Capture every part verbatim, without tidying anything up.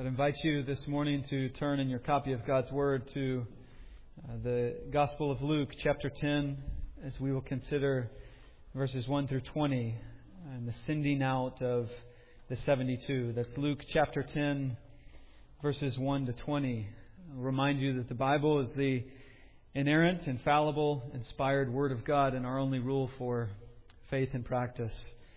I'd invite you this morning to turn in your copy of God's Word to uh, the Gospel of Luke, chapter ten, as we will consider verses one through twenty and the sending out of the seventy-two. That's Luke chapter ten, verses one to twenty. I'll remind you that the Bible is the inerrant, infallible, inspired Word of God and our only rule for faith and practice.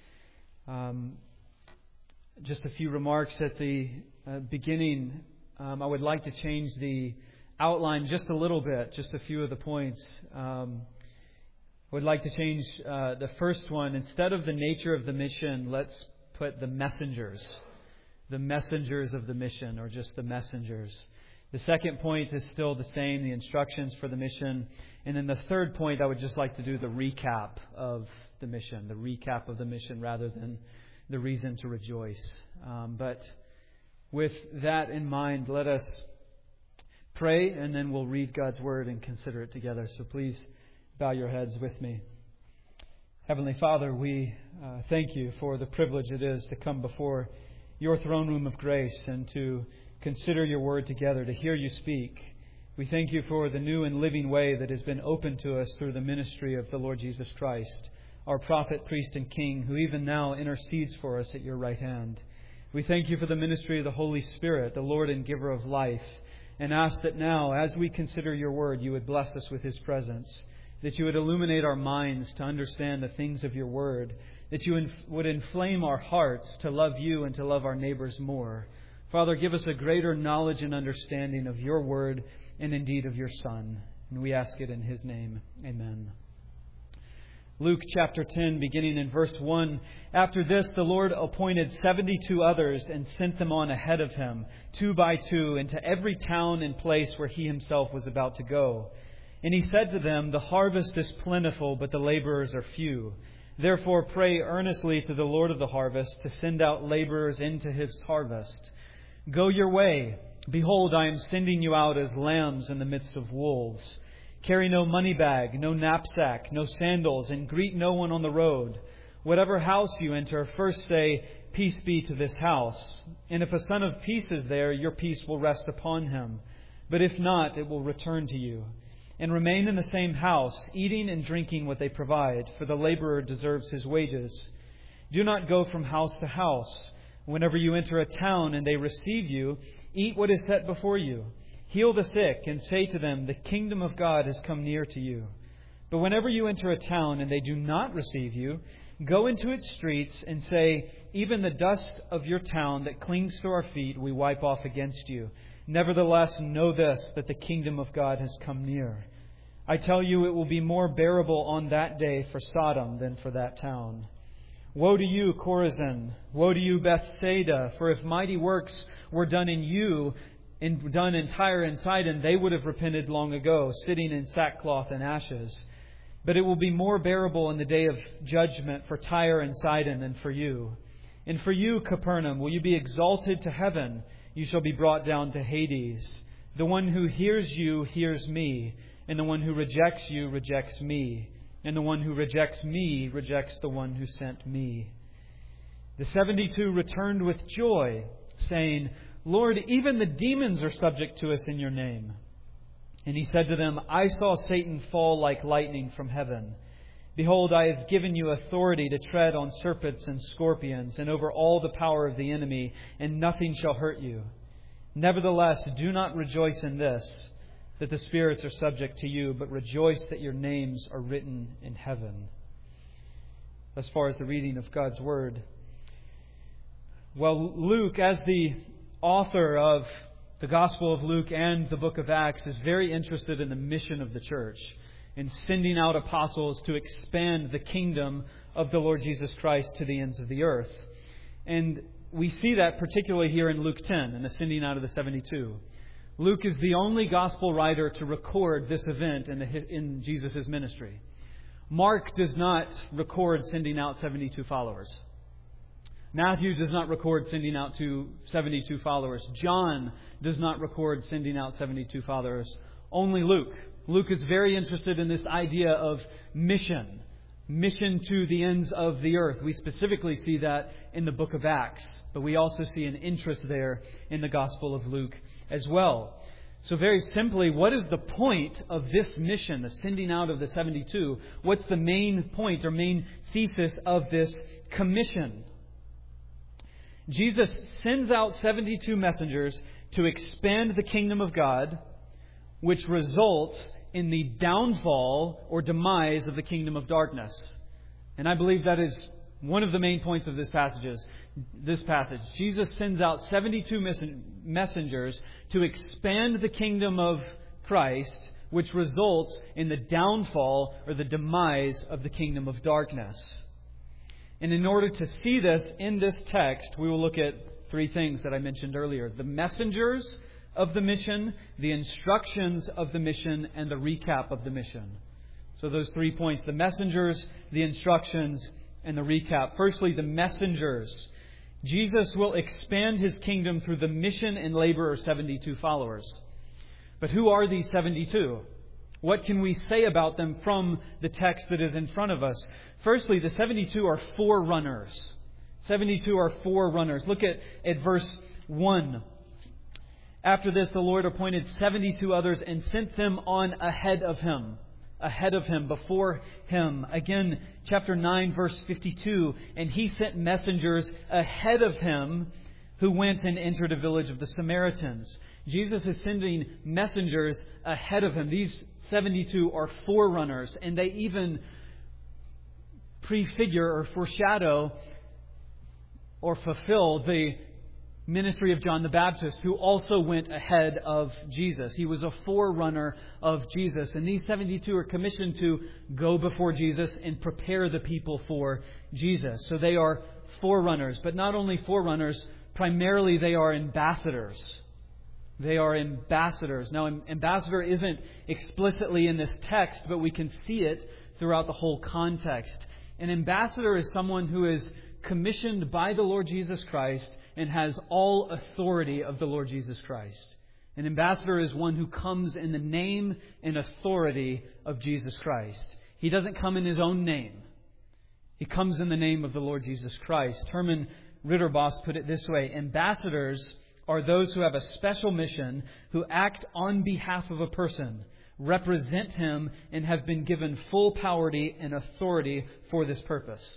Um, just a few remarks at the uh, beginning. Um, I would like to change the outline just a little bit, just a few of the points. Um, I would like to change uh, the first one. Instead of the nature of the mission, let's put the messengers. The messengers of the mission, or just the messengers. The second point is still the same, the instructions for the mission. And then the third point, I would just like to do the recap of the mission, the recap of the mission rather than the reason to rejoice. Um, but with that in mind, let us pray and then we'll read God's Word and consider it together. So please bow your heads with me. Heavenly Father, we uh, thank you for the privilege it is to come before your throne room of grace and to consider your Word together, to hear you speak. We thank you for the new and living way that has been opened to us through the ministry of the Lord Jesus Christ, our prophet, priest, and king, who even now intercedes for us at your right hand. We thank you for the ministry of the Holy Spirit, the Lord and giver of life, and ask that now, as we consider your word, you would bless us with his presence, that you would illuminate our minds to understand the things of your word, that you inf- would inflame our hearts to love you and to love our neighbors more. Father, give us a greater knowledge and understanding of your word and indeed of your Son. And we ask it in his name. Amen. Luke chapter ten, beginning in verse one. After this, the Lord appointed seventy-two others and sent them on ahead of him, two by two, into every town and place where he himself was about to go. And he said to them, "The harvest is plentiful, but the laborers are few. Therefore pray earnestly to the Lord of the harvest to send out laborers into his harvest. Go your way. Behold, I am sending you out as lambs in the midst of wolves. Carry no money bag, no knapsack, no sandals, and greet no one on the road. Whatever house you enter, first say, 'Peace be to this house.' And if a son of peace is there, your peace will rest upon him. But if not, it will return to you. And remain in the same house, eating and drinking what they provide, for the laborer deserves his wages. Do not go from house to house. Whenever you enter a town and they receive you, eat what is set before you. Heal the sick and say to them, 'The kingdom of God has come near to you.' But whenever you enter a town and they do not receive you, go into its streets and say, 'Even the dust of your town that clings to our feet we wipe off against you. Nevertheless, know this, that the kingdom of God has come near. I tell you, it will be more bearable on that day for Sodom than for that town. Woe to you, Chorazin! Woe to you, Bethsaida! For if mighty works were done in you, in, done in Tyre and Sidon, they would have repented long ago, sitting in sackcloth and ashes. But it will be more bearable in the day of judgment for Tyre and Sidon than for you. And for you, Capernaum, will you be exalted to heaven? You shall be brought down to Hades. The one who hears you hears me, and the one who rejects you rejects me, and the one who rejects me rejects the one who sent me." The seventy-two returned with joy, saying, "Lord, even the demons are subject to us in your name." And he said to them, "I saw Satan fall like lightning from heaven. Behold, I have given you authority to tread on serpents and scorpions and over all the power of the enemy, and nothing shall hurt you. Nevertheless, do not rejoice in this, that the spirits are subject to you, but rejoice that your names are written in heaven." As far as the reading of God's Word. Well, Luke, as the author of the Gospel of Luke and the book of Acts, is very interested in the mission of the church, in sending out apostles to expand the kingdom of the Lord Jesus Christ to the ends of the earth. And we see that particularly here in Luke ten, in the sending out of the seventy-two. Luke is the only gospel writer to record this event in, the, in Jesus' ministry. Mark does not record sending out seventy-two followers. Matthew does not record sending out to seventy-two followers. John does not record sending out seventy-two followers. Only Luke. Luke is very interested in this idea of mission, mission to the ends of the earth. We specifically see that in the book of Acts, but we also see an interest there in the Gospel of Luke as well. So very simply, what is the point of this mission, the sending out of the seventy-two? What's the main point or main thesis of this commission? Jesus sends out seventy-two messengers to expand the kingdom of God, which results in the downfall or demise of the kingdom of darkness. And I believe that is one of the main points of this passage. This passage. Jesus sends out seventy-two messengers to expand the kingdom of Christ, which results in the downfall or the demise of the kingdom of darkness. And in order to see this in this text, we will look at three things that I mentioned earlier. The messengers of the mission, the instructions of the mission, and the recap of the mission. So those three points, the messengers, the instructions, and the recap. Firstly, the messengers. Jesus will expand His kingdom through the mission and labor of seventy-two followers. But who are these seventy-two? What can we say about them from the text that is in front of us? Firstly, the seventy-two are forerunners. seventy-two are forerunners. Look at, at verse one. After this, the Lord appointed seventy-two others and sent them on ahead of Him. Ahead of Him, before Him. Again, chapter nine, verse fifty-two. And He sent messengers ahead of Him who went and entered a village of the Samaritans. Jesus is sending messengers ahead of Him. These seventy-two are forerunners, and they even prefigure or foreshadow or fulfill the ministry of John the Baptist, who also went ahead of Jesus. He was a forerunner of Jesus. And these seventy-two are commissioned to go before Jesus and prepare the people for Jesus. So they are forerunners. But not only forerunners, primarily they are ambassadors. They are ambassadors. Now, ambassador isn't explicitly in this text, but we can see it throughout the whole context. An ambassador is someone who is commissioned by the Lord Jesus Christ and has all authority of the Lord Jesus Christ. An ambassador is one who comes in the name and authority of Jesus Christ. He doesn't come in his own name. He comes in the name of the Lord Jesus Christ. Herman Ritterboss put it this way: ambassadors are those who have a special mission, who act on behalf of a person, represent him, and have been given full power and authority for this purpose.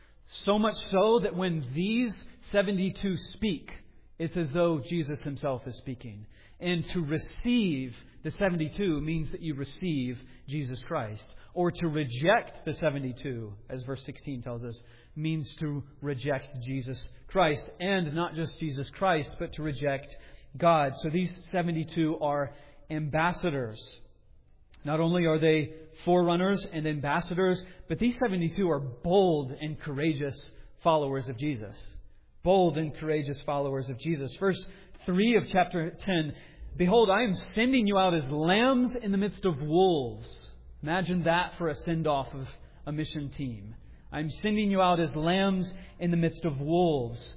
So much so that when these seventy-two speak, it's as though Jesus Himself is speaking. And to receive the seventy-two means that you receive Jesus Christ. Or to reject the seventy-two, as verse sixteen tells us, means to reject Jesus Christ. And not just Jesus Christ, but to reject God. So these seventy-two are ambassadors. Not only are they forerunners and ambassadors, but these seventy-two are bold and courageous followers of Jesus. Bold and courageous followers of Jesus. Verse three of chapter ten. Behold, I am sending you out as lambs in the midst of wolves. Imagine that for a send-off of a mission team. I'm sending you out as lambs in the midst of wolves.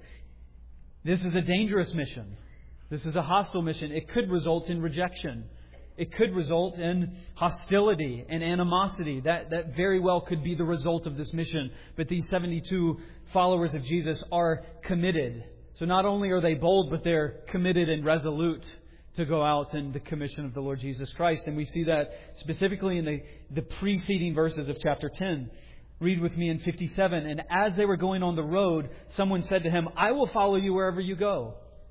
This is a dangerous mission. This is a hostile mission. It could result in rejection. It could result in hostility and animosity. That, that very well could be the result of this mission. But these seventy-two followers of Jesus are committed. So not only are they bold, but they're committed and resolute to go out in the commission of the Lord Jesus Christ. And we see that specifically in the, the preceding verses of chapter ten. Read with me in fifty-seven. And as they were going on the road, someone said to Him, I will follow you wherever you go.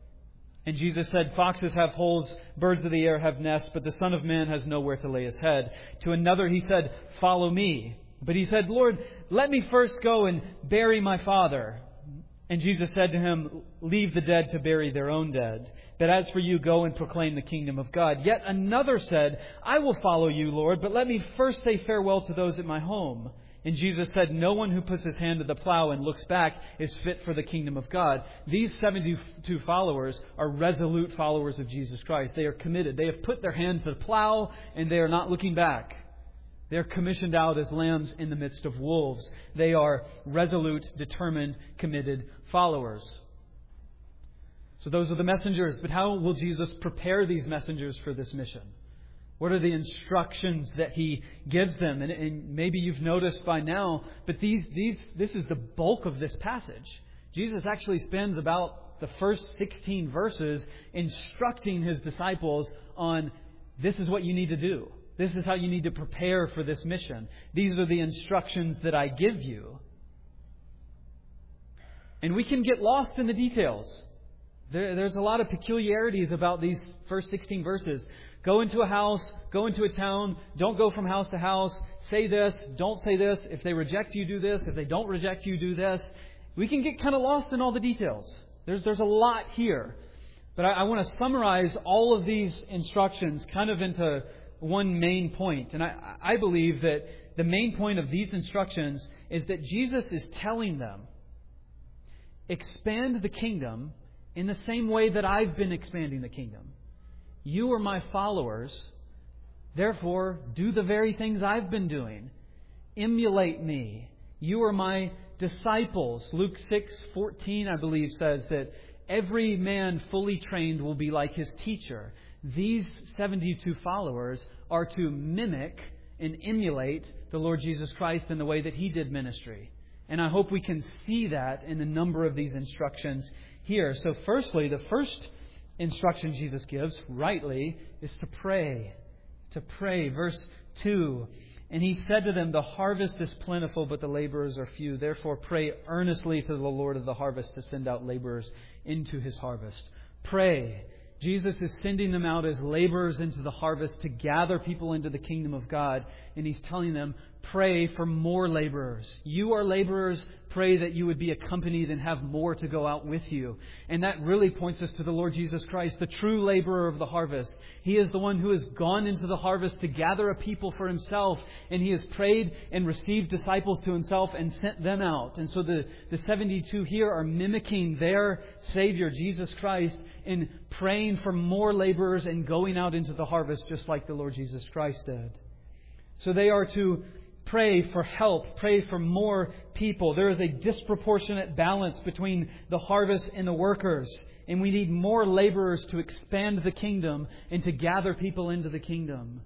And Jesus said, foxes have holes, birds of the air have nests, but the Son of Man has nowhere to lay His head. To another He said, follow me. But he said, Lord, let me first go and bury my father. And Jesus said to him, leave the dead to bury their own dead. But as for you, go and proclaim the kingdom of God. Yet another said, I will follow you, Lord, but let me first say farewell to those at my home. And Jesus said, no one who puts his hand to the plow and looks back is fit for the kingdom of God. These seventy-two followers are resolute followers of Jesus Christ. They are committed. They have put their hand to the plow and they are not looking back. They are commissioned out as lambs in the midst of wolves. They are resolute, determined, committed followers. So those are the messengers. But how will Jesus prepare these messengers for this mission? What are the instructions that He gives them? And, and maybe you've noticed by now, but these these this is the bulk of this passage. Jesus actually spends about the first sixteen verses instructing His disciples on this is what you need to do. This is how you need to prepare for this mission. These are the instructions that I give you. And we can get lost in the details. There, there's a lot of peculiarities about these first sixteen verses. Go into a house, go into a town, don't go from house to house, say this, don't say this. If they reject you, do this. If they don't reject you, do this. We can get kind of lost in all the details. There's, there's a lot here. But I, I want to summarize all of these instructions kind of into one main point. And I, I believe that the main point of these instructions is that Jesus is telling them, expand the kingdom in the same way that I've been expanding the kingdom. You are my followers. Therefore, do the very things I've been doing. Emulate me. You are my disciples. Luke six fourteen, I believe, says that every man fully trained will be like his teacher. These seventy-two followers are to mimic and emulate the Lord Jesus Christ in the way that He did ministry. And I hope we can see that in a number of these instructions here. So firstly, the first instruction Jesus gives, rightly, is to pray. To pray. Verse two. And He said to them, the harvest is plentiful, but the laborers are few. Therefore pray earnestly to the Lord of the harvest to send out laborers into His harvest. Pray. Jesus is sending them out as laborers into the harvest to gather people into the kingdom of God. And He's telling them, pray for more laborers. You are laborers. Pray that you would be accompanied and have more to go out with you. And that really points us to the Lord Jesus Christ, the true laborer of the harvest. He is the one who has gone into the harvest to gather a people for Himself. And He has prayed and received disciples to Himself and sent them out. And so the, the seventy-two here are mimicking their Savior, Jesus Christ, in praying for more laborers and going out into the harvest just like the Lord Jesus Christ did. So they are to pray for help, pray for more people. There is a disproportionate balance between the harvest and the workers. And we need more laborers to expand the kingdom and to gather people into the kingdom.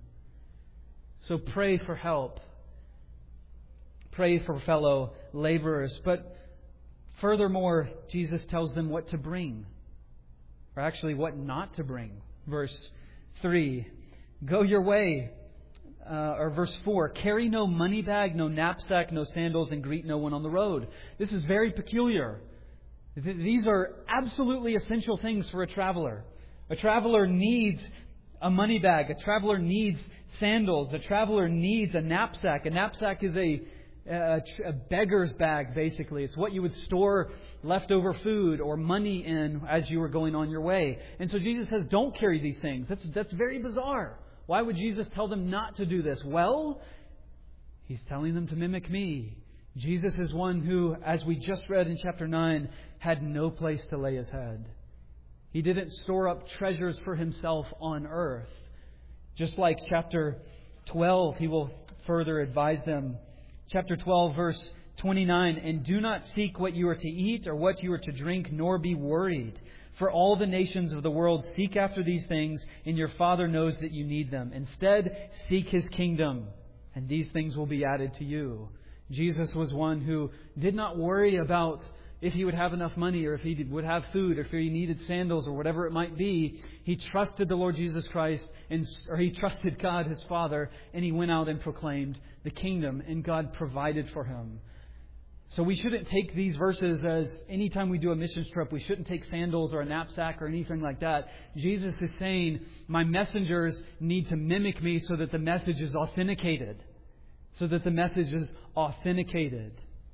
So pray for help. Pray for fellow laborers. But furthermore, Jesus tells them what to bring. Or actually what not to bring. Verse three. Go your way. Uh, or verse four, carry no money bag, no knapsack, no sandals, and greet no one on the road. This is very peculiar. Th- these are absolutely essential things for a traveler. A traveler needs a money bag. A traveler needs sandals. A traveler needs a knapsack. A knapsack is a, a, a beggar's bag, basically. It's what you would store leftover food or money in as you were going on your way. And so Jesus says, don't carry these things. That's, that's very bizarre. Why would Jesus tell them not to do this? Well, He's telling them to mimic me. Jesus is one who, as we just read in chapter nine, had no place to lay His head. He didn't store up treasures for Himself on earth. Just like chapter twelve, He will further advise them. Chapter twelve, verse twenty-nine, and do not seek what you are to eat or what you are to drink, nor be worried. For all the nations of the world seek after these things, and your Father knows that you need them. Instead, seek His kingdom, and these things will be added to you. Jesus was one who did not worry about if He would have enough money, or if He would have food, or if He needed sandals, or whatever it might be. He trusted the Lord Jesus Christ, and or He trusted God, His Father, and He went out and proclaimed the kingdom, and God provided for Him. So we shouldn't take these verses as anytime we do a missions trip, we shouldn't take sandals or a knapsack or anything like that. Jesus is saying, my messengers need to mimic me so that the message is authenticated. So that the message is authenticated.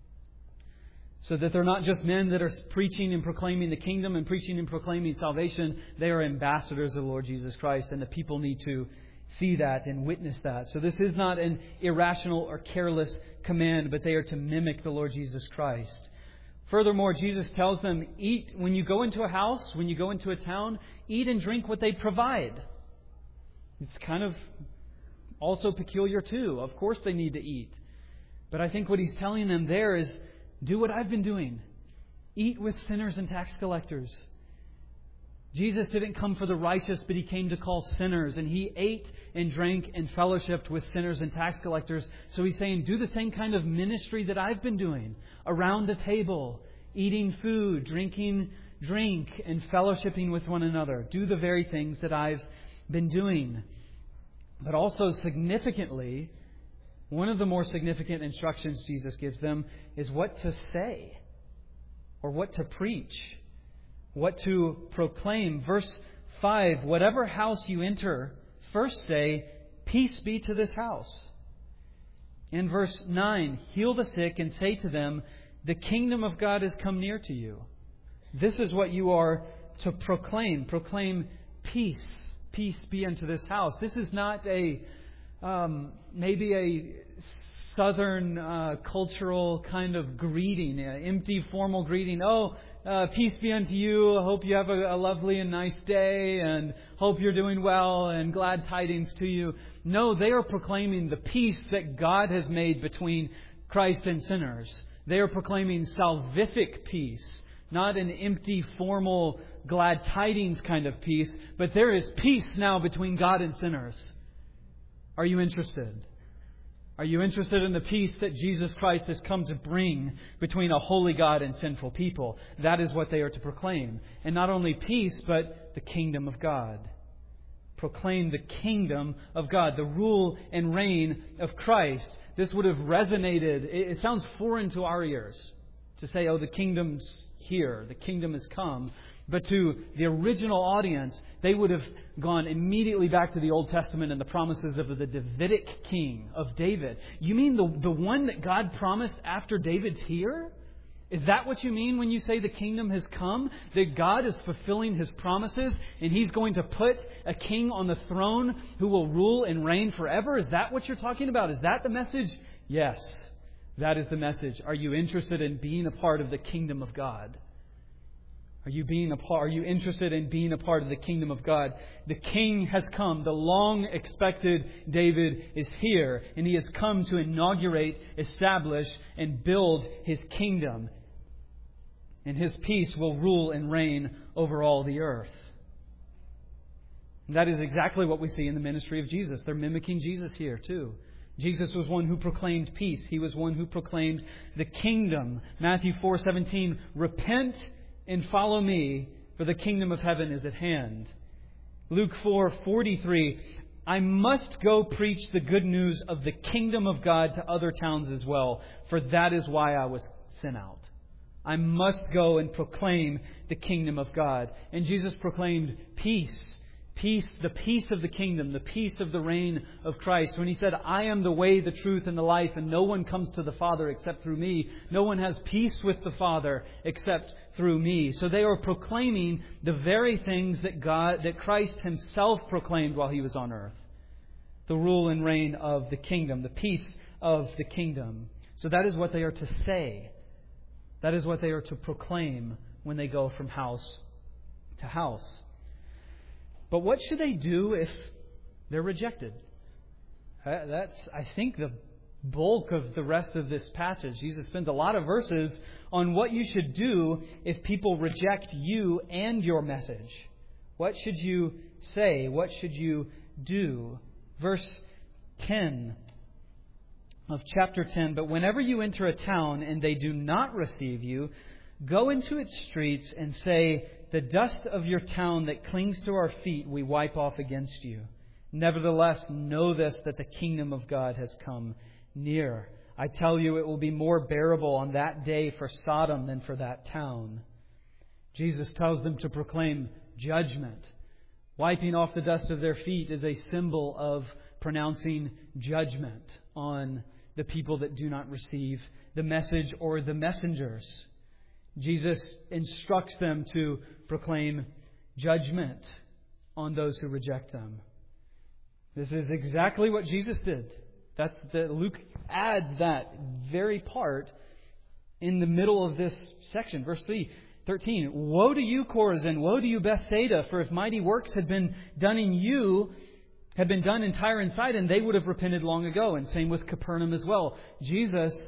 So that they're not just men that are preaching and proclaiming the kingdom and preaching and proclaiming salvation. They are ambassadors of the Lord Jesus Christ, and the people need to see that and witness that. So this is not an irrational or careless command, but they are to mimic the Lord Jesus Christ. Furthermore, Jesus tells them, eat, when you go into a house, when you go into a town, eat and drink what they provide. It's kind of also peculiar too. Of course they need to eat. But I think what He's telling them there is, do what I've been doing. Eat with sinners and tax collectors. Jesus didn't come for the righteous, but He came to call sinners. And He ate and drank and fellowshiped with sinners and tax collectors. So He's saying, do the same kind of ministry that I've been doing. Around the table, eating food, drinking drink, and fellowshipping with one another. Do the very things that I've been doing. But also significantly, one of the more significant instructions Jesus gives them is what to say or what to preach, what to proclaim. Verse five, whatever house you enter, first say, peace be to this house. In verse nine, heal the sick and say to them, the kingdom of God has come near to you. This is what you are to proclaim. Proclaim peace. Peace be unto this house. This is not a um, maybe a southern uh, cultural kind of greeting, an empty formal greeting. Oh, uh, peace be unto you. I hope you have a, a lovely and nice day, and hope you're doing well, and glad tidings to you. No, they are proclaiming the peace that God has made between Christ and sinners. They are proclaiming salvific peace. Not an empty, formal, glad tidings kind of peace, but there is peace now between God and sinners. Are you interested? Are you interested in the peace that Jesus Christ has come to bring between a holy God and sinful people? That is what they are to proclaim. And not only peace, but the kingdom of God. Proclaim the kingdom of God, the rule and reign of Christ. This would have resonated. It sounds foreign to our ears to say, oh, the kingdom's here, the kingdom has come. But to the original audience, they would have gone immediately back to the Old Testament and the promises of the Davidic king, of David. You mean the, the one that God promised after David's here? Is that what you mean when you say the kingdom has come? That God is fulfilling His promises and He's going to put a king on the throne who will rule and reign forever? Is that what you're talking about? Is that the message? Yes, that is the message. Are you interested in being a part of the kingdom of God? Are you being a part? Are you interested in being a part of the kingdom of God? The King has come. The long-expected David is here, and He has come to inaugurate, establish, and build His kingdom. And His peace will rule and reign over all the earth. And that is exactly what we see in the ministry of Jesus. They're mimicking Jesus here too. Jesus was one who proclaimed peace. He was one who proclaimed the kingdom. Matthew four seventeen, repent and follow me, for the kingdom of heaven is at hand. Luke four forty-three, I must go preach the good news of the kingdom of God to other towns as well, for that is why I was sent out. I must go and proclaim the kingdom of God. And Jesus proclaimed peace. Peace, the peace of the kingdom, the peace of the reign of Christ. When He said, I am the way, the truth, and the life, and no one comes to the Father except through me. No one has peace with the Father except through me. So they are proclaiming the very things that God, that Christ Himself proclaimed while He was on earth. The rule and reign of the kingdom, the peace of the kingdom. So that is what they are to say. That is what they are to proclaim when they go from house to house. But what should they do if they're rejected? That's, I think, the bulk of the rest of this passage. Jesus spends a lot of verses on what you should do if people reject you and your message. What should you say? What should you do? Verse ten of chapter ten. But whenever you enter a town and they do not receive you, go into its streets and say, the dust of your town that clings to our feet we wipe off against you. Nevertheless, know this, that the kingdom of God has come near. I tell you, it will be more bearable on that day for Sodom than for that town. Jesus tells them to proclaim judgment. Wiping off the dust of their feet is a symbol of pronouncing judgment on the people that do not receive the message or the messengers. Jesus instructs them to proclaim judgment on those who reject them. This is exactly what Jesus did. That's the Luke adds that very part in the middle of this section. Verse three, thirteen. Woe to you, Chorazin! Woe to you, Bethsaida! For if mighty works had been done in you, had been done in Tyre and Sidon, they would have repented long ago. And same with Capernaum as well. Jesus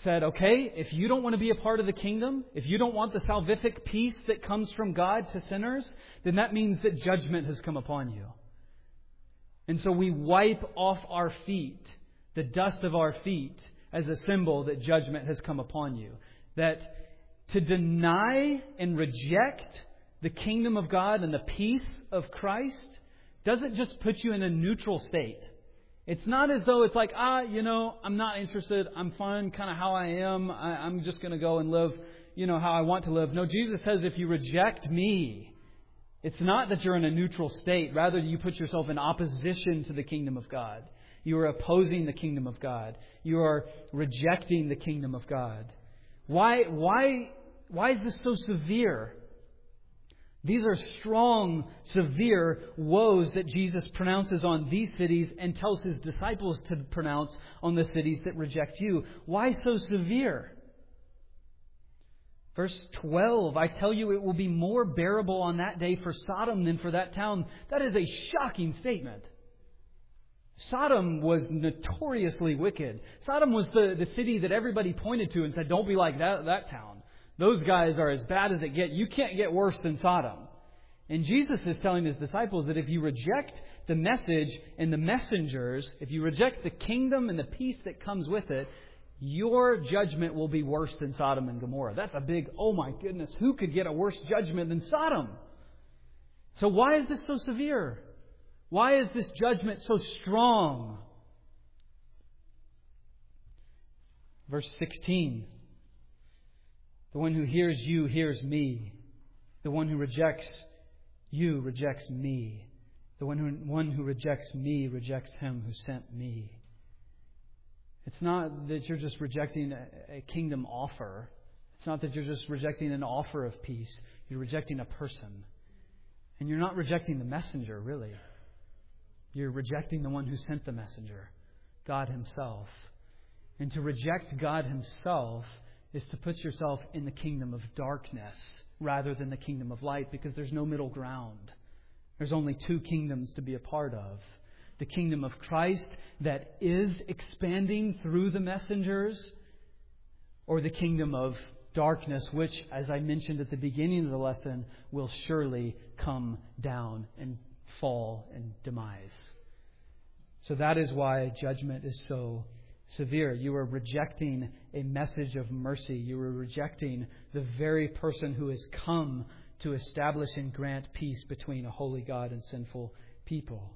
said, okay, if you don't want to be a part of the kingdom, if you don't want the salvific peace that comes from God to sinners, then that means that judgment has come upon you. And so we wipe off our feet, the dust of our feet, as a symbol that judgment has come upon you. That to deny and reject the kingdom of God and the peace of Christ doesn't just put you in a neutral state. It's not as though it's like, ah, you know, I'm not interested. I'm fine kind of how I am. I, I'm just going to go and live, you know, how I want to live. No, Jesus says if you reject me, it's not that you're in a neutral state. Rather, you put yourself in opposition to the kingdom of God. You are opposing the kingdom of God. You are rejecting the kingdom of God. Why, why, why is this so severe? These are strong, severe woes that Jesus pronounces on these cities and tells His disciples to pronounce on the cities that reject you. Why so severe? Verse twelve, I tell you it will be more bearable on that day for Sodom than for that town. That is a shocking statement. Sodom was notoriously wicked. Sodom was the, the city that everybody pointed to and said, don't be like that, that town. Those guys are as bad as it gets. You can't get worse than Sodom. And Jesus is telling His disciples that if you reject the message and the messengers, if you reject the kingdom and the peace that comes with it, your judgment will be worse than Sodom and Gomorrah. That's a big, oh my goodness, who could get a worse judgment than Sodom? So why is this so severe? Why is this judgment so strong? Verse sixteen. The one who hears you hears me. The one who rejects you rejects me. The one who, one who rejects me rejects Him who sent me. It's not that you're just rejecting a, a kingdom offer. It's not that you're just rejecting an offer of peace. You're rejecting a person. And you're not rejecting the messenger, really. You're rejecting the one who sent the messenger, God Himself. And to reject God Himself is to put yourself in the kingdom of darkness rather than the kingdom of light, because there's no middle ground. There's only two kingdoms to be a part of. The kingdom of Christ that is expanding through the messengers, or the kingdom of darkness, which, as I mentioned at the beginning of the lesson, will surely come down and fall and demise. So that is why judgment is so severe. You are rejecting a message of mercy. You are rejecting the very person who has come to establish and grant peace between a holy God and sinful people.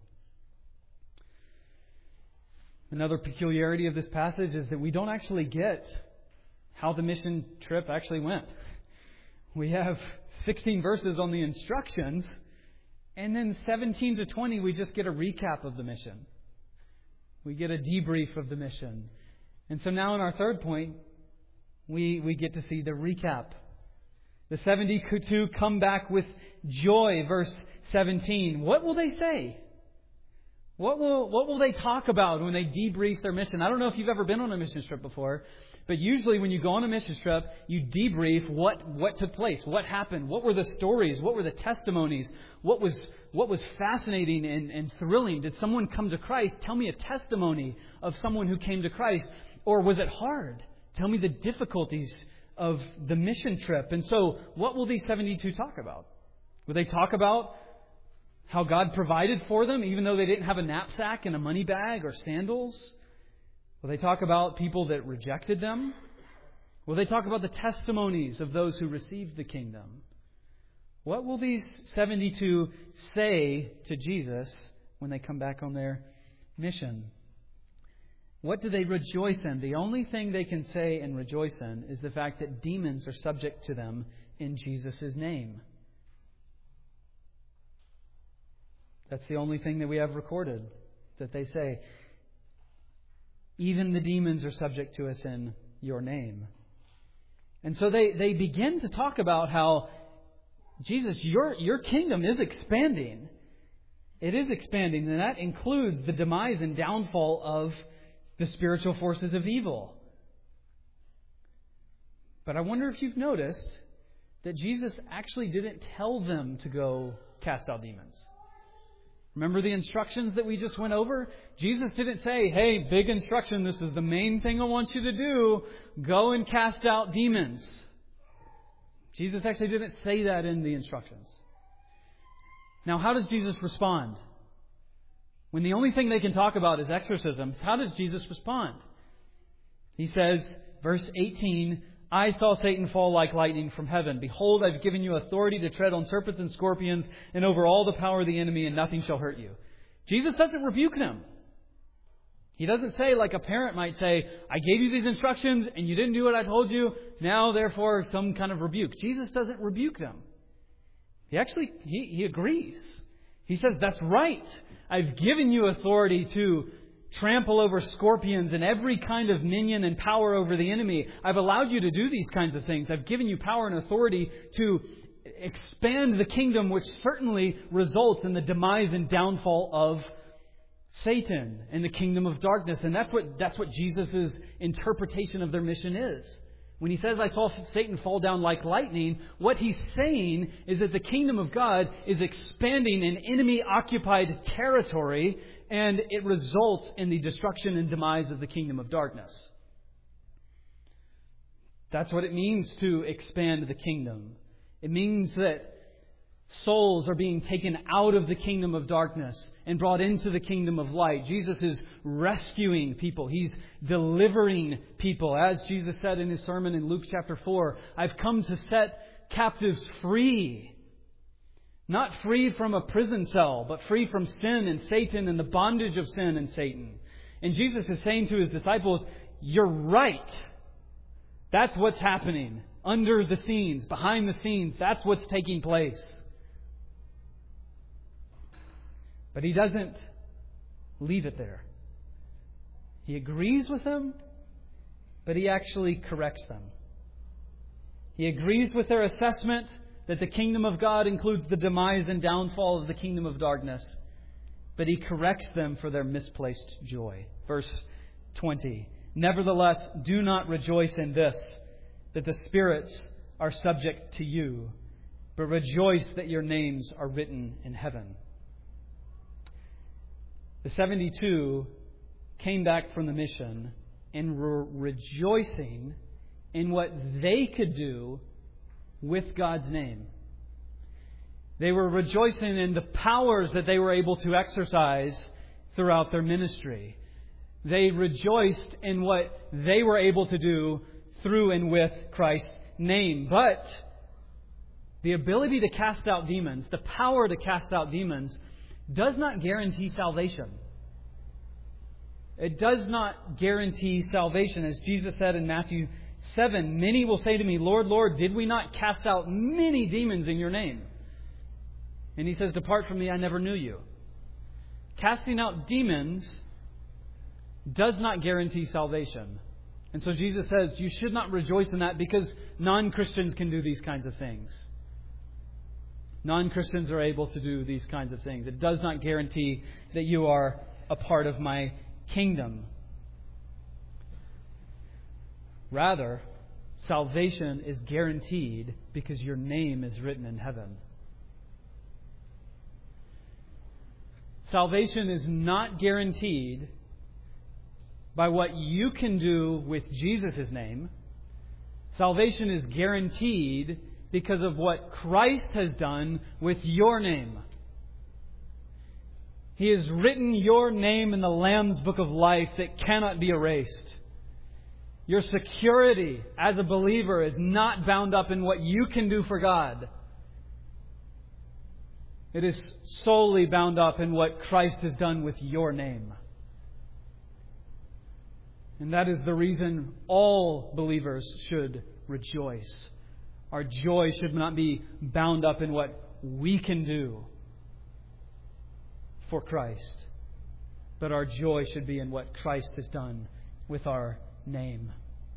Another peculiarity of this passage is that we don't actually get how the mission trip actually went. We have sixteen verses on the instructions, and then seventeen to twenty we just get a recap of the mission. We get a debrief of the mission. And so now in our third point, we, we get to see the recap. The seventy-two come back with joy, verse seventeen. What will they say? What will, what will they talk about when they debrief their mission? I don't know if you've ever been on a mission trip before, but usually when you go on a mission trip, you debrief what, what took place, what happened, what were the stories, what were the testimonies, what was what was fascinating and, and thrilling. Did someone come to Christ? Tell me a testimony of someone who came to Christ. Or was it hard? Tell me the difficulties of the mission trip. And so what will these seventy-two talk about? Will they talk about how God provided for them, even though they didn't have a knapsack and a money bag or sandals? Will they talk about people that rejected them? Will they talk about the testimonies of those who received the kingdom? What will these seventy-two say to Jesus when they come back on their mission? What do they rejoice in? The only thing they can say and rejoice in is the fact that demons are subject to them in Jesus' name. That's the only thing that we have recorded that they say. Even the demons are subject to us in your name. And so they, they begin to talk about how, Jesus, your, your kingdom is expanding. It is expanding, and that includes the demise and downfall of the spiritual forces of evil. But I wonder if you've noticed that Jesus actually didn't tell them to go cast out demons. Remember the instructions that we just went over? Jesus didn't say, hey, big instruction, this is the main thing I want you to do. Go and cast out demons. Jesus actually didn't say that in the instructions. Now, how does Jesus respond? When the only thing they can talk about is exorcisms, how does Jesus respond? He says, verse eighteen, I saw Satan fall like lightning from heaven. Behold, I've given you authority to tread on serpents and scorpions and over all the power of the enemy, and nothing shall hurt you. Jesus doesn't rebuke them. He doesn't say, like a parent might say, I gave you these instructions and you didn't do what I told you. Now, therefore, some kind of rebuke. Jesus doesn't rebuke them. He actually, he, he agrees. He says, that's right. I've given you authority to trample over scorpions and every kind of minion and power over the enemy. I've allowed you to do these kinds of things. I've given you power and authority to expand the kingdom, which certainly results in the demise and downfall of Satan and the kingdom of darkness. And that's what that's what Jesus' interpretation of their mission is. When he says, I saw Satan fall down like lightning, what he's saying is that the kingdom of God is expanding in enemy-occupied territory, and it results in the destruction and demise of the kingdom of darkness. That's what it means to expand the kingdom. It means that souls are being taken out of the kingdom of darkness and brought into the kingdom of light. Jesus is rescuing people. He's delivering people. As Jesus said in His sermon in Luke chapter four, I've come to set captives free. Not free from a prison cell, but free from sin and Satan and the bondage of sin and Satan. And Jesus is saying to His disciples, you're right. That's what's happening. Under the scenes, behind the scenes, that's what's taking place. But He doesn't leave it there. He agrees with them, but He actually corrects them. He agrees with their assessment that the kingdom of God includes the demise and downfall of the kingdom of darkness, but He corrects them for their misplaced joy. Verse twenty, nevertheless, do not rejoice in this, that the spirits are subject to you, but rejoice that your names are written in heaven. The seventy-two came back from the mission and were rejoicing in what they could do with God's name. They were rejoicing in the powers that they were able to exercise throughout their ministry. They rejoiced in what they were able to do through and with Christ's name. But the ability to cast out demons, the power to cast out demons, does not guarantee salvation. It does not guarantee salvation. As Jesus said in Matthew seven, many will say to me, Lord, Lord, did we not cast out many demons in your name? And He says, depart from me, I never knew you. Casting out demons does not guarantee salvation. And so Jesus says, you should not rejoice in that because non-Christians can do these kinds of things. Non-Christians are able to do these kinds of things. It does not guarantee that you are a part of my kingdom. Rather, salvation is guaranteed because your name is written in heaven. Salvation is not guaranteed by what you can do with Jesus' name. Salvation is guaranteed because of what Christ has done with your name. He has written your name in the Lamb's Book of Life that cannot be erased. Your security as a believer is not bound up in what you can do for God. It is solely bound up in what Christ has done with your name. And that is the reason all believers should rejoice. Our joy should not be bound up in what we can do for Christ, but our joy should be in what Christ has done with our name.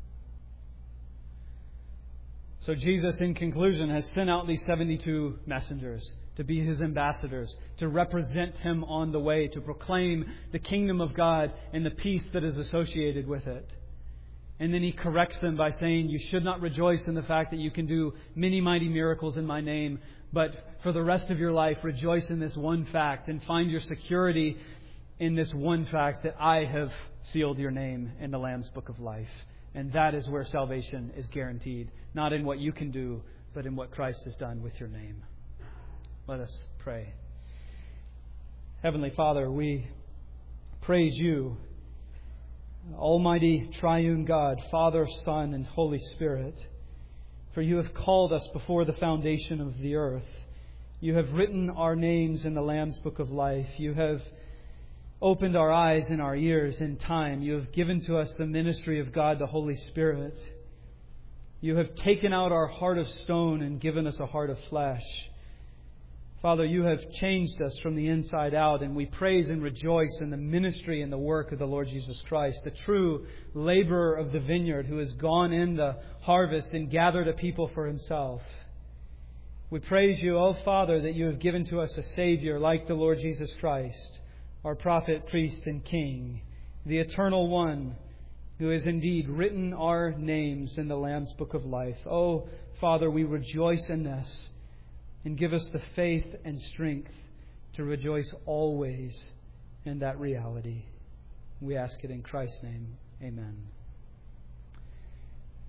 So Jesus, in conclusion, has sent out these seventy-two messengers to be His ambassadors, to represent Him on the way, to proclaim the kingdom of God and the peace that is associated with it. And then He corrects them by saying, you should not rejoice in the fact that you can do many mighty miracles in my name, but for the rest of your life, rejoice in this one fact and find your security in this one fact that I have sealed your name in the Lamb's Book of Life. And that is where salvation is guaranteed, not in what you can do, but in what Christ has done with your name. Let us pray. Heavenly Father, we praise You, Almighty Triune God, Father, Son, and Holy Spirit, for You have called us before the foundation of the earth. You have written our names in the Lamb's Book of Life. You have opened our eyes and our ears in time. You have given to us the ministry of God, the Holy Spirit. You have taken out our heart of stone and given us a heart of flesh. Father, You have changed us from the inside out, and we praise and rejoice in the ministry and the work of the Lord Jesus Christ, the true laborer of the vineyard who has gone in the harvest and gathered a people for Himself. We praise You, O Father, that You have given to us a Savior like the Lord Jesus Christ, our prophet, priest, and king, the Eternal One, who has indeed written our names in the Lamb's Book of Life. O Father, we rejoice in this. And give us the faith and strength to rejoice always in that reality. We ask it in Christ's name. Amen.